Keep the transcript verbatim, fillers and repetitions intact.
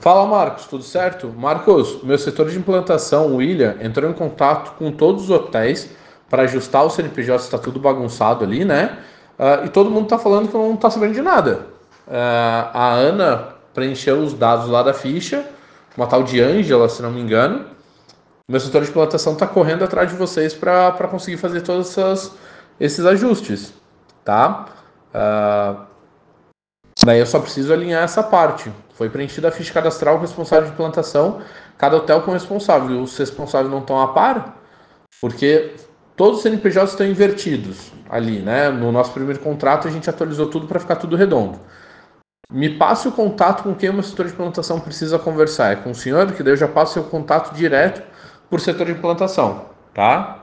Fala, Marcos, tudo certo? Marcos, meu setor de implantação, o William, entrou em contato com todos os hotéis para ajustar o C N P J, está tudo bagunçado ali, né? Ah, e todo mundo está falando que não está sabendo de nada. Ah, a Ana preencheu os dados lá da ficha, uma tal de Ângela, se não me engano. Meu setor de implantação está correndo atrás de vocês para conseguir fazer todos essas, esses ajustes, tá? Ah, Daí eu só preciso alinhar essa parte. Foi preenchida a ficha cadastral, responsável de implantação, cada hotel com responsável. Os responsáveis não estão a par, porque todos os C N P Js estão invertidos ali, né? No nosso primeiro contrato a gente atualizou tudo para ficar tudo redondo. Me passe o contato com quem o meu setor de implantação precisa conversar. É com o senhor, que daí eu já passo o contato direto por setor de implantação, tá?